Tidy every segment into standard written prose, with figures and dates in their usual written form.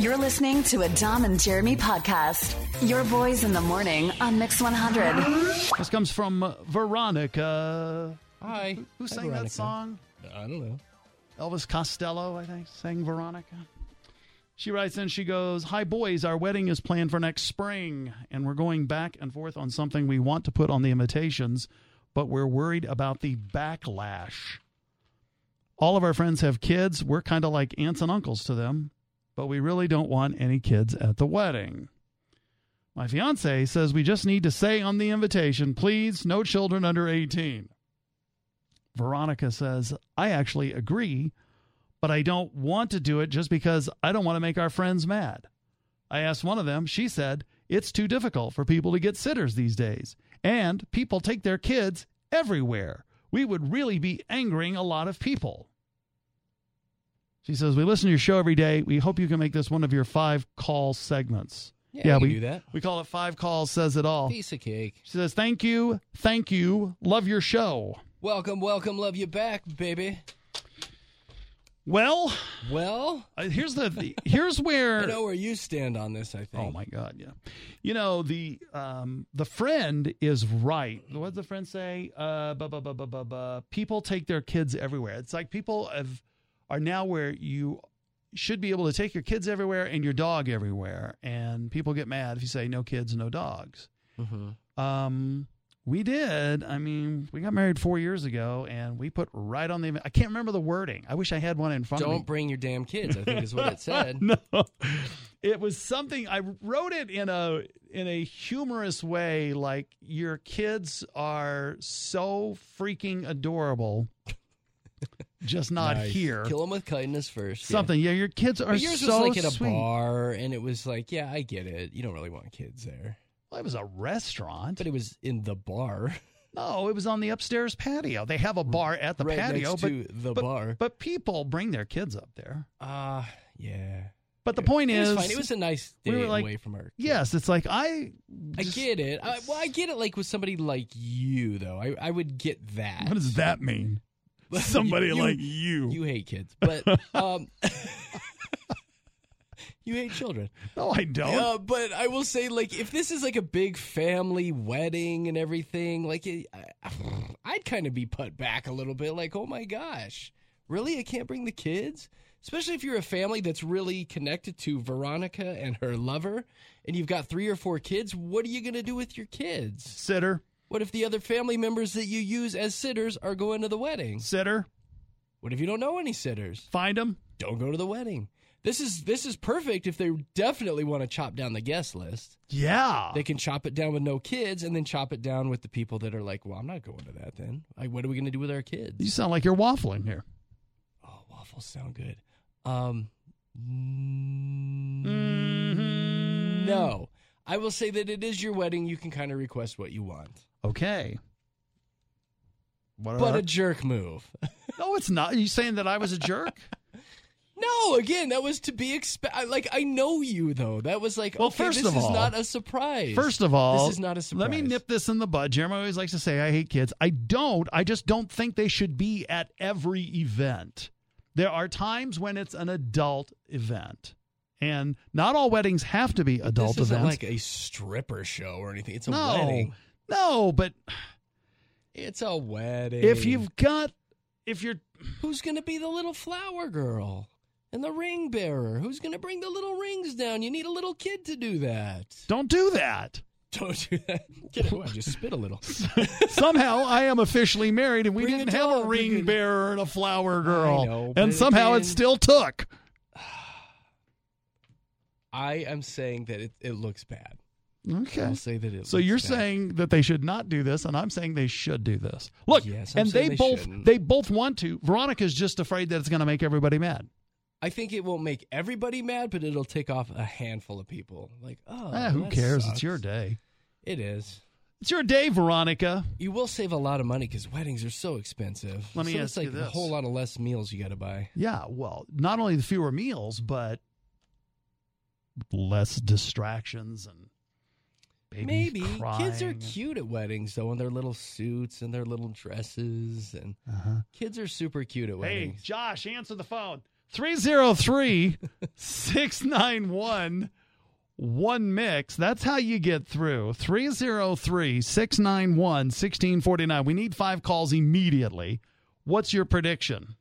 You're listening to a Dom and Jeremy podcast. Your boys in the morning on Mix 100. This comes from Veronica. Hi. Who sang that song? I don't know. Elvis Costello, I think, sang Veronica. She writes in, she goes, "Hi, boys. Our wedding is planned for next spring, and we're going back and forth on something we want to put on the invitations, but we're worried about the backlash. All of our friends have kids. We're kind of like aunts and uncles to them, but we really don't want any kids at the wedding. My fiance says we just need to say on the invitation, please, no children under 18. Veronica says, I actually agree, but I don't want to do it just because I don't want to make our friends mad. I asked one of them. She said, it's too difficult for people to get sitters these days, and people take their kids everywhere. We would really be angering a lot of people. She says, we listen to your show every day. We hope you can make this one of your 5-call segments. Yeah, we do that. We call it 5 Calls Says It All. Piece of cake. She says, thank you, love your show. Welcome, love you back, baby. Well, here's where I know where you stand on this, I think. Oh my God, yeah. You know, the friend is right. What does the friend say? People take their kids everywhere. It's like people are now where you should be able to take your kids everywhere and your dog everywhere, and people get mad if you say no kids, no dogs. Mm-hmm. We did. I mean, we got married 4 years ago, and we put right on the. I can't remember the wording. I wish I had one in front of me. Don't bring your damn kids, I think is what it said. No, it was something. I wrote it in a humorous way, like your kids are so freaking adorable. Just not nice. Here. Kill them with kindness first. Something. Yeah, your kids are yours so was like at a sweet. bar, and it was like, yeah, I get it. You don't really want kids there. Well, it was a restaurant. But it was in the bar. No, it was on the upstairs patio. They have a bar at the right patio. Next to the bar. But people bring their kids up there. Yeah. But the point is, it was fine. It was a nice day away from her. Yes, it's like I get it. I get it. Like with somebody like you, though, I would get that. What does that mean? Somebody like you. You hate kids, but you hate children. No, I don't. But I will say, like, if this is like a big family wedding and everything, like, I'd kind of be put back a little bit. Like, oh my gosh, really? I can't bring the kids? Especially if you're a family that's really connected to Veronica and her lover, and you've got 3 or 4 kids. What are you going to do with your kids? Sitter. What if the other family members that you use as sitters are going to the wedding? Sitter. What if you don't know any sitters? Find them. Don't go to the wedding. This is perfect if they definitely want to chop down the guest list. Yeah. They can chop it down with no kids and then chop it down with the people that are like, well, I'm not going to that then. Like, what are we going to do with our kids? You sound like you're waffling here. Oh, waffles sound good. No. I will say that it is your wedding. You can kind of request what you want. Okay. But a jerk move. No, it's not. Are you saying that I was a jerk? No, again, that was to be expected. Like, I know you, though. That was like, well, okay, first this of all, is not a surprise. First of all, this is not a surprise. Let me nip this in the bud. Jeremy always likes to say, I hate kids. I don't. I just don't think they should be at every event. There are times when it's an adult event. And not all weddings have to be adult this isn't events. Like a stripper show or anything. It's a wedding. No, but it's a wedding. If you're who's going to be the little flower girl and the ring bearer? Who's going to bring the little rings down? You need a little kid to do that. Don't do that. Don't do that. Get it? I just spit a little. Somehow I am officially married and we didn't have a ring bearer and a flower girl. I know, and somehow it still took. I am saying that it looks bad. Okay. I'll say that it. So you're saying that they should not do this, and I'm saying they should do this. Look, yes, and they both want to. Veronica's just afraid that it's going to make everybody mad. I think it won't make everybody mad, but it'll take off a handful of people. Like, who cares? Sucks. It's your day. It is. It's your day, Veronica. You will save a lot of money because weddings are so expensive. Let me ask it's like you this. A whole lot of less meals you got to buy. Yeah, well, not only the fewer meals, but less distractions and maybe crying. Kids are cute at weddings, though, in their little suits and their little dresses, and kids are super cute at weddings. Hey, Josh, answer the phone. 303-691-1Mix. That's how you get through. 303-691-1649. We need 5 calls immediately. What's your prediction?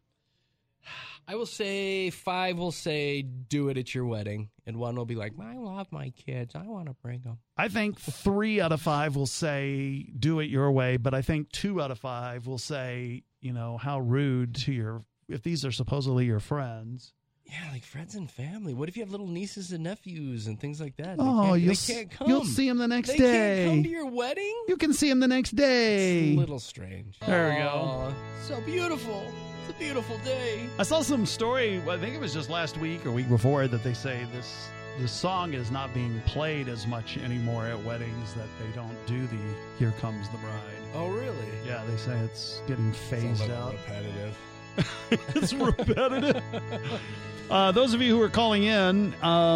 I will say 5 will say do it at your wedding, and 1 will be like, I love my kids. I want to bring them. I think 3 out of 5 will say do it your way, but I think 2 out of 5 will say, how rude to if these are supposedly your friends. Yeah, like friends and family. What if you have little nieces and nephews and things like that? They can't come. You'll see them the next day. They can't come to your wedding? You can see them the next day. It's a little strange. There we go. So beautiful. It's a beautiful day. I saw some story, I think it was just last week or week before, that they say this song is not being played as much anymore at weddings, that they don't do the Here Comes the Bride. Oh, really? Yeah, they say it's getting phased out. Repetitive. It's repetitive. Those of you who are calling in,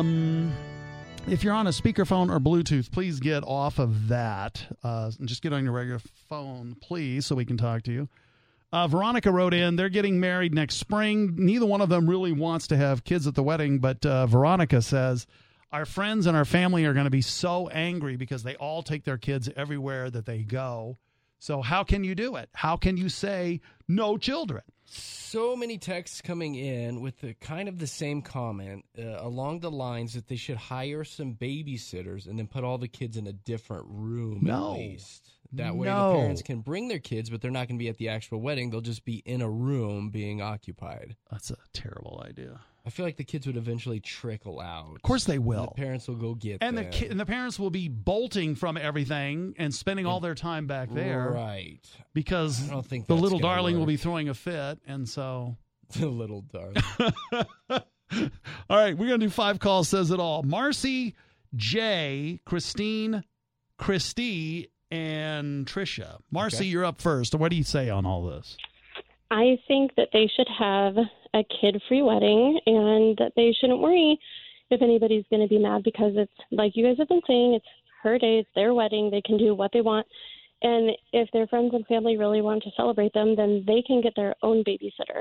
if you're on a speakerphone or Bluetooth, please get off of that and just get on your regular phone, please, so we can talk to you. Veronica wrote in, they're getting married next spring. Neither one of them really wants to have kids at the wedding, but Veronica says, our friends and our family are going to be so angry because they all take their kids everywhere that they go. So how can you do it? How can you say no children? So many texts coming in with the same comment along the lines that they should hire some babysitters and then put all the kids in a different room at least. That way the parents can bring their kids, but they're not going to be at the actual wedding. They'll just be in a room being occupied. That's a terrible idea. I feel like the kids would eventually trickle out. Of course they will. The parents will go get them. And the parents will be bolting from everything and spending all their time back there. Right. Because I don't think the little darling work. will be throwing a fit, and so... The little darling. All right, we're going to do 5 calls, says it all. Marcy, Jay, Christine, Christy, and Tricia. Marcy, You're up first. What do you say on all this? I think that they should have a kid-free wedding and that they shouldn't worry if anybody's going to be mad because it's, like you guys have been saying, it's her day, it's their wedding. They can do what they want. And if their friends and family really want to celebrate them, then they can get their own babysitter.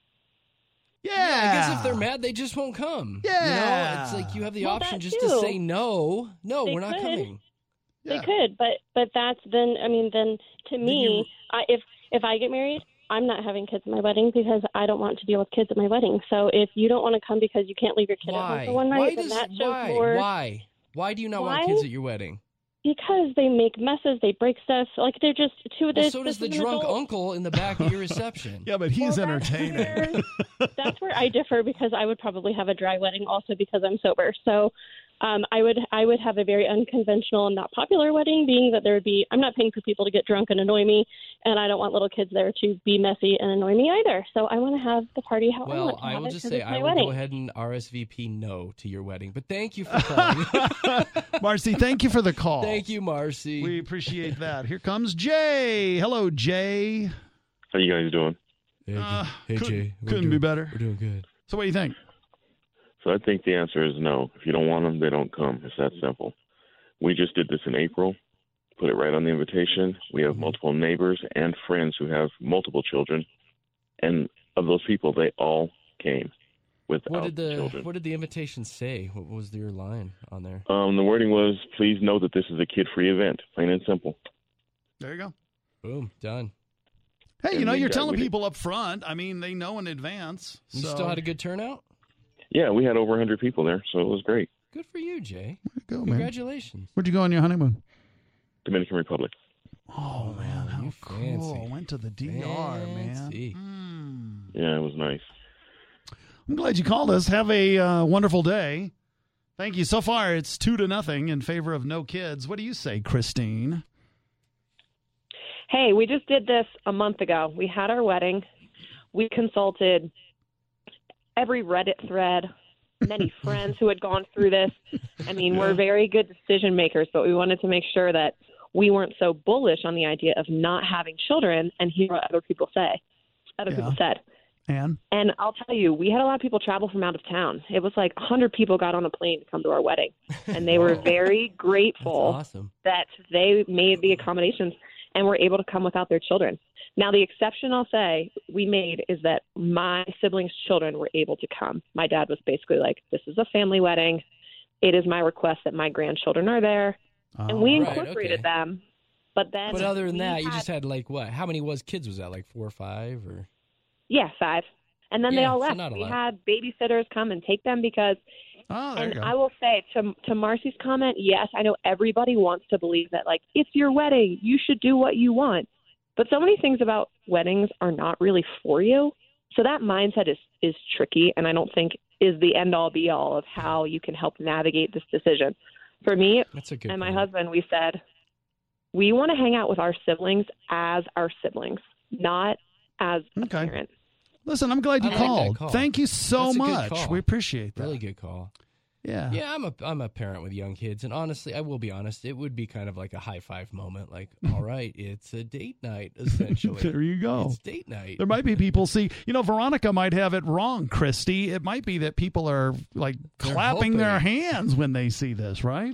Yeah. I guess if they're mad, they just won't come. Yeah. It's like you have the option just to say no. No, we're not coming. They could, but that's then. I mean, then to me, if I get married, I'm not having kids at my wedding because I don't want to deal with kids at my wedding. So if you don't want to come because you can't leave your kid at home for one night, then that shows more. Why do you not want kids at your wedding? Because they make messes, they break stuff. Like they're just too. Well, so does the drunk uncle in the back of your reception. Yeah, but he's entertaining. That's where I differ because I would probably have a dry wedding also because I'm sober. So I would have a very unconventional and not popular wedding, being that there would be. I'm not paying for people to get drunk and annoy me, and I don't want little kids there to be messy and annoy me either. So I want to have the party how I want to have it. Well, I will just say I will wedding. go ahead and RSVP no to your wedding. But thank you for calling. Marcy, thank you for the call. Thank you, Marcy. We appreciate that. Here comes Jay. Hello, Jay. How you guys doing? Hey, Jay. Couldn't be better. We're doing good. So what do you think? So I think the answer is no. If you don't want them, they don't come. It's that simple. We just did this in April, put it right on the invitation. We have multiple neighbors and friends who have multiple children. And of those people, they all came without children. What did the invitation say? What was your line on there? The wording was, please know that this is a kid-free event, plain and simple. There you go. Boom, done. Hey, you're telling people up front. I mean, they know in advance. You still had a good turnout? Yeah, we had over 100 people there, so it was great. Good for you, Jay. Where'd you go, Congratulations. Man? Where'd you go on your honeymoon? Dominican Republic. Oh, man, how cool. Fancy. Went to the DR, Fancy. man. Yeah, it was nice. I'm glad you called us. Have a wonderful day. Thank you. So far, it's 2-0 in favor of no kids. What do you say, Christine? Hey, we just did this a month ago. We had our wedding. We consulted every Reddit thread, many friends who had gone through this. I mean, we're very good decision makers, but we wanted to make sure that we weren't so bullish on the idea of not having children and hear what other people say. People said. And I'll tell you, we had a lot of people travel from out of town. It was like 100 people got on a plane to come to our wedding. And they were very grateful that they made the accommodations and were able to come without their children. Now, the exception I'll say we made is that my siblings' children were able to come. My dad was basically like, this is a family wedding. It is my request that my grandchildren are there. And we incorporated them. But other than that, you just had like what? How many kids was that? Like 4 or 5 or? Yeah, 5. And then they all left. So we had babysitters come and take them because. And I will say to Marcy's comment, yes, I know everybody wants to believe that like it's your wedding, you should do what you want. But so many things about weddings are not really for you. So that mindset is tricky, and I don't think is the end all be all of how you can help navigate this decision. For me and my husband, we said we want to hang out with our siblings as our siblings, not as a parent. Listen, I'm glad you called. Thank you so That's a good much. call. We appreciate that. Really good call. Yeah. Yeah, I'm a parent with young kids, and honestly, I will be honest, it would be kind of like a high five moment. Like, all right, it's a date night, essentially. There you go. It's date night. There might be people Veronica might have it wrong, Christy. It might be that people are like clapping their hands when they see this, right?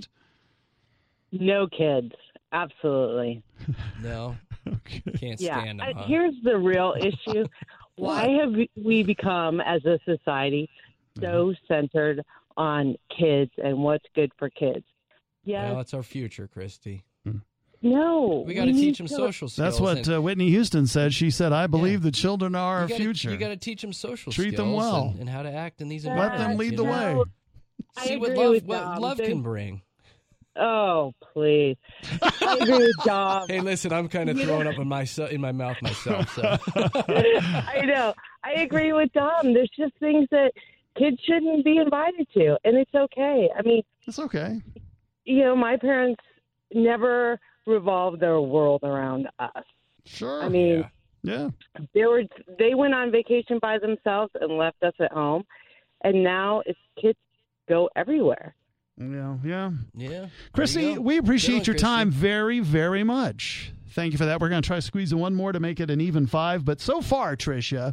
No kids. Absolutely. No. Okay. Can't stand them. Here's the real issue. Why have we become, as a society, so centered on kids and what's good for kids? Yeah, well, it's our future, Christy. No. We got to teach them social skills. That's what Whitney Houston said. She said, I believe the children are our future. You got to teach them social skills. Treat them well. And how to act in these Let environments. them lead the way. See what love can bring. Oh, please. I agree with Dom. Hey, listen, I'm kind of throwing up in my mouth myself. So. I know. I agree with Dom. There's just things that kids shouldn't be invited to, and it's okay. I mean, it's okay. You know, my parents never revolved their world around us. Sure. I mean, they went on vacation by themselves and left us at home, and now it's kids go everywhere. Yeah. Chrissy, we appreciate your time very, very much. Thank you for that. We're going to try to squeeze in one more to make it an even 5. But so far, Tricia,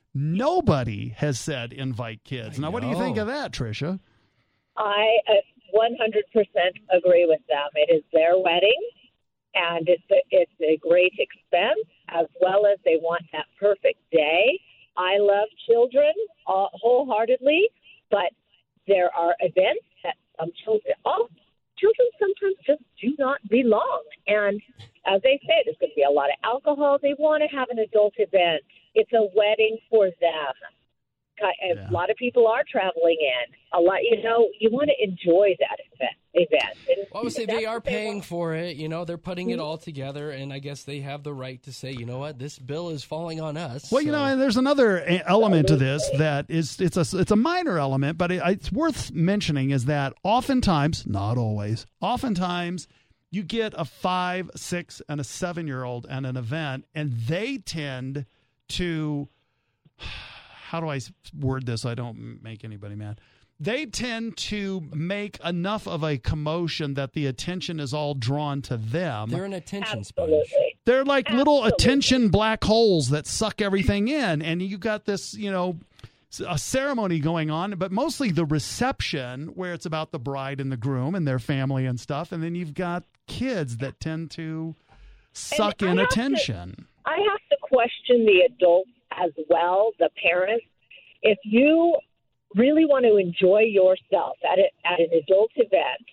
nobody has said invite kids. Now, what do you think of that, Tricia? I 100% agree with them. It is their wedding, and it's a great expense, as well as they want that perfect day. I love children wholeheartedly, but there are events that children sometimes just do not belong. And as they say, there's going to be a lot of alcohol. They want to have an adult event. It's a wedding for them. A lot of people are traveling in. You want to enjoy that event. Well, I would say they are paying for it. They're putting it all together, and I guess they have the right to say, you know what, this bill is falling on us. Well, and there's another element to this that it's a minor element, but it's worth mentioning is that oftentimes, not always, you get a 5, 6, and a 7-year-old at an event, and they tend to. How do I word this? I don't make anybody mad. They tend to make enough of a commotion that the attention is all drawn to them. They're an attention sponge. They're like little attention black holes that suck everything in. And you got this, a ceremony going on, but mostly the reception where it's about the bride and the groom and their family and stuff. And then you've got kids that tend to suck in attention. I have to question the adults as well, the parents. If you really want to enjoy yourself at an adult event,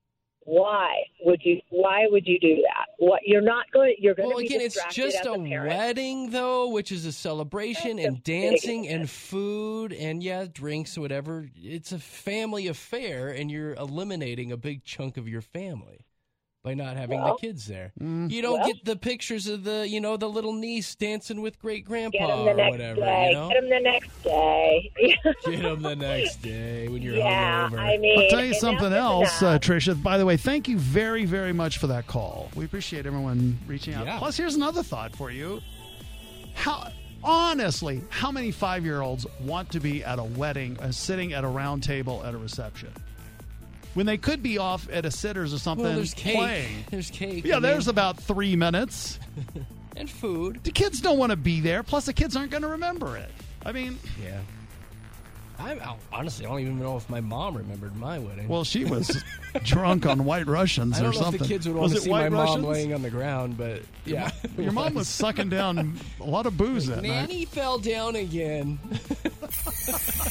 why would you do that? You're going to be distracted. It's just a wedding, though, which is a celebration and dancing and food and drinks, whatever. It's a family affair, and you're eliminating a big chunk of your family by not having the kids there. You don't get the pictures of the little niece dancing with great grandpa or whatever. Get them the next day. Get them the next day when you're hungover. I'll tell you something else, Tricia. By the way, thank you very, very much for that call. We appreciate everyone reaching out. Plus, here's another thought for you. Honestly, how many 5-year-olds want to be at a wedding, sitting at a round table at a reception? When they could be off at a Sitters or something there's cake. playing. There's cake. Yeah, there's about 3 minutes. And food. The kids don't want to be there. Plus, the kids aren't going to remember it. Yeah. Honestly, I don't even know if my mom remembered my wedding. Well, she was drunk on White Russians I or don't know something. if the kids would want Was to it see White my Russians? mom laying on the ground, but yeah. Your mom was sucking down a lot of booze that night. Nanny fell down again.